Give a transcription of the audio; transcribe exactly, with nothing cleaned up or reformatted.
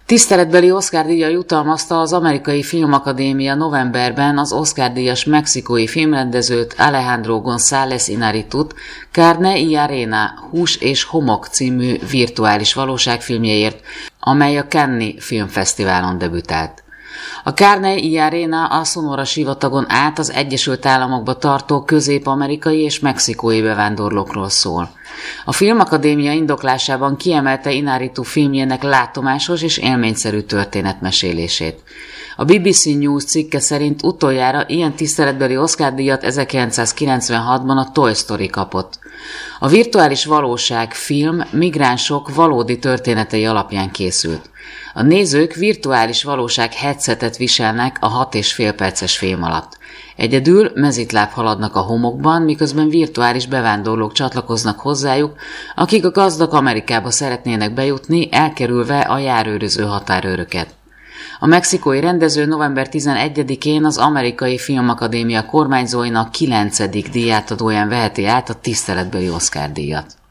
Tiszteletbeli Oscar-díjjal jutalmazta az Amerikai Filmakadémia novemberben az Oscar-díjas mexikói filmrendezőt Alejandro González Iñárritut Carne y Arena Hús és homok című virtuális valóságfilmjéért, amely a Cannes-i filmfesztiválon debütált. A Carne y Arena a Sonora sivatagon át az Egyesült Államokba tartó közép-amerikai és mexikói bevándorlókról szól. A Filmakadémia indoklásában kiemelte Iñárritu filmjének látomásos és élményszerű történetmesélését. A bé bé cé News cikke szerint utoljára ilyen tiszteletbeli Oscar-díjat ezerkilencszázkilencvenhatban a Toy Story kapott. A virtuális valóság film migránsok valódi történetei alapján készült. A nézők virtuális valóság headsetet viselnek a hat és fél perces film alatt. Egyedül mezitláb haladnak a homokban, miközben virtuális bevándorlók csatlakoznak hozzájuk, akik a gazdag Amerikába szeretnének bejutni, elkerülve a járőröző határőröket. A mexikói rendező november tizenegyedikén az Amerikai Filmakadémia kormányzóinak kilencedik díjátadóján veheti át a tiszteletbeli Oscar-díjat.